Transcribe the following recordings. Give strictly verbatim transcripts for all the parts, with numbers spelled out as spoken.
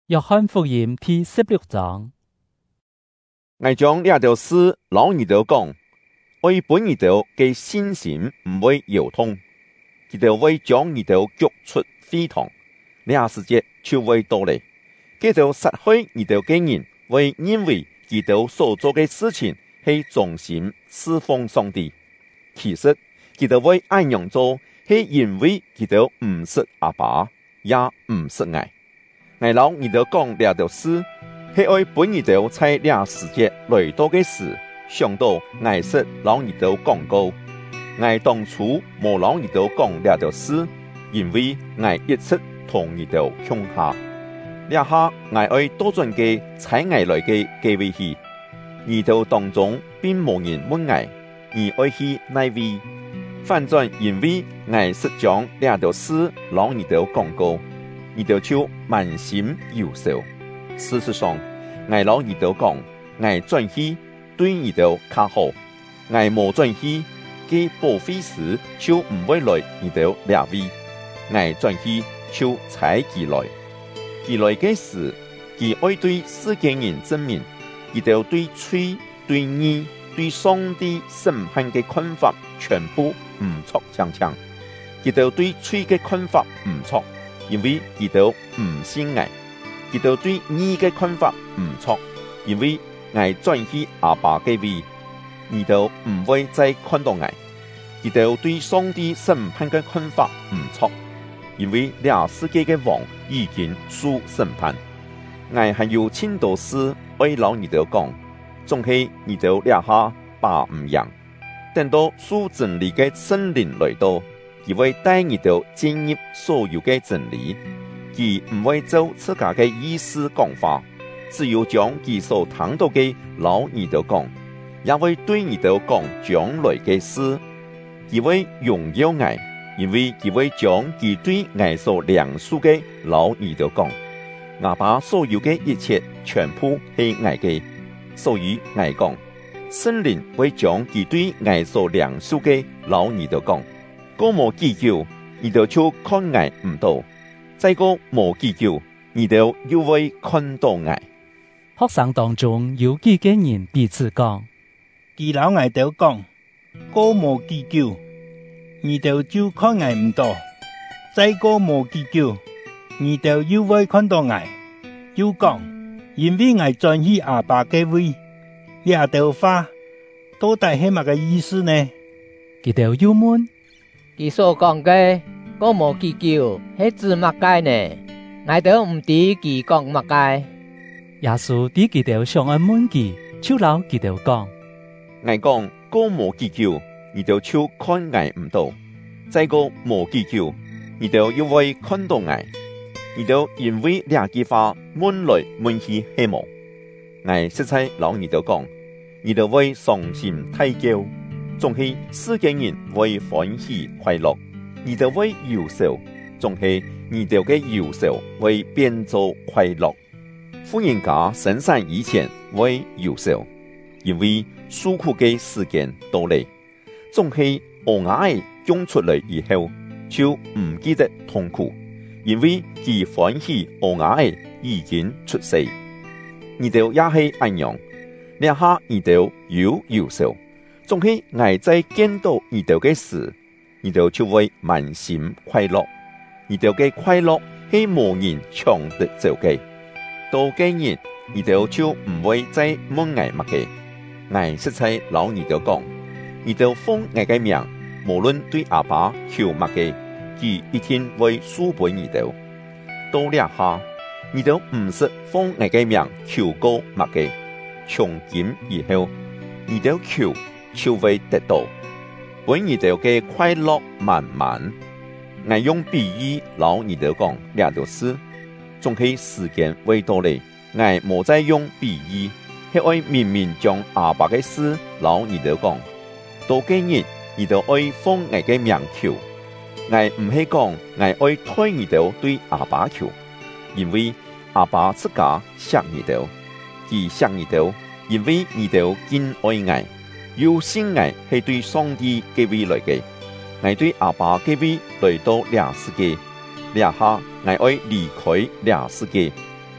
約翰福音第十六章。 我將這條事老你哋講，為本你哋嘅信心唔會搖動，佢哋會將你哋逐出會堂，這時節就會到嚟。佢哋殺害你哋嘅人，會因為佢哋所做嘅事情係忠心侍奉上帝，其實佢哋會咁樣做，係因為佢哋唔識阿爸，也唔識我。我老你哋講這條事，係愛本你哋在這時節來到嘅事，想到我是老你哋講過，我當初冇老你哋講這條事，因為我一直同你哋向下。這下我愛多轉嘅在我來嘅機會去，你哋當中並無人問我，你愛去哪位？反轉因為我是將這條事老你哋講過，你哋就滿心憂愁。事實上，我老你哋講，我轉去對你哋較好，我無轉去，佢保惠師就唔會來你哋兩位，我轉去就採佢來。佢來嘅時，佢愛對世間人證明，佢哋對罪、對義、對上帝審判嘅看法全部唔錯相搶。佢哋對罪嘅看法唔錯，因為佢哋唔信我；佢哋對義嘅看法唔錯，因為我轉去阿爸嘅位，佢哋唔會再看到我；佢哋對上帝審判嘅看法唔錯，因為這世界嘅王已經受審判。我還有千多事愛老你哋講，總係你哋這下把唔贏。等到屬真理嘅聖靈來到，佢會帶你哋進入所有嘅真理，佢唔會照自家嘅意思講話，只有將佢所聽到嘅老你哋講，也會對你哋講將來嘅事。佢會榮耀我，因為佢會將佢對我所梁述嘅老你哋講。我把所有嘅一切全部係我嘅，所以我講，聖靈會將佢對我所梁述嘅老你哋講。個無祈求，你哋就看我唔到；再個無祈求，你哋又會看到我。 學生當中有幾個人彼此講， 佢老我哋講，個無祈求，你哋就看我唔到；再個無祈求，你哋又會看到我。又講，因為我轉去阿爸嘅位，呢條話到底係乜嘅意思呢？ 佢哋又問， 佢所講嘅個無祈求係指乜解呢？我哋唔知佢講乜解。 耶穌對佢哋上岸問佢，就老佢哋講， 我講個無祈求，你哋就看我唔到；再個無祈求，你哋又會看到我。你哋因為兩句話問來問去希望，我實在老你哋講，你哋會傷心大叫，總係世間人會歡喜快樂；你哋會憂愁，總係你哋嘅憂愁會變做快樂。富人家生產以前會憂愁，因為受苦嘅時間到嚟，總係熬牙講出嚟以後就唔記得痛苦。因為佢歡喜熬牙嘅已經出世，你哋也係一樣，兩下你哋有憂愁，總係我在見到你哋嘅時，你哋就會滿心快樂。你哋嘅快樂係無人搶得走嘅，到今日你哋就唔會再問我乜嘅。我實在老你哋講，你哋奉我嘅名，無論對阿爸求乜嘅，佢一定會賜俾你哋。到兩下，你哋唔是奉我嘅名求過乜嘅，從今以後，你哋求就會得到，俾你哋嘅快樂滿滿。我用比喻老你哋講兩條事，總係時間未到嚟，我冇再用比喻，係愛明明將阿爸嘅事老你哋講。到今日，你哋愛奉我嘅名求。我唔係講我愛推你哋對阿爸求，因為阿爸自家錫你哋，佢錫你哋，因為你哋敬愛我，有信我係對上帝嘅位來嘅。我對阿爸嘅位來到這世界，這下我愛離開這世界，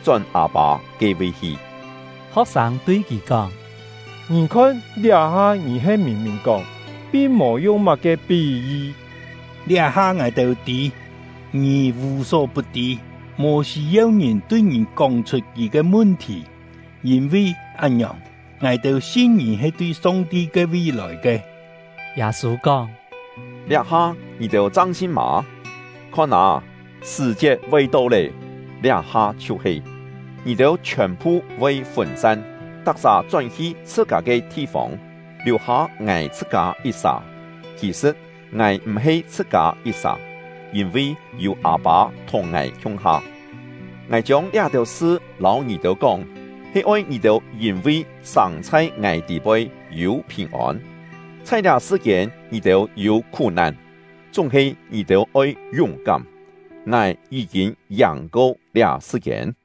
轉阿爸嘅位去。 學生對佢講： 你看，掠下你係明明講，並無用乜嘅比喻。 掠下我就知，你無所不知，無需要人對你講出佢嘅問題，因為咁樣，我就信你係對上帝嘅未來嘅。 耶穌講： 掠下你就長心嘛，看啊，時節未到咧，掠下就是你就全部會分散，得撒轉去自家嘅地方，留下我自家一撒。其實我唔係自家一撒，因為有阿爸同我向下。我將這條事老二就講，係愛二條因為生在我地背有平安，在這世間二條有苦難，總係二條愛勇敢。我已經贏過這世間。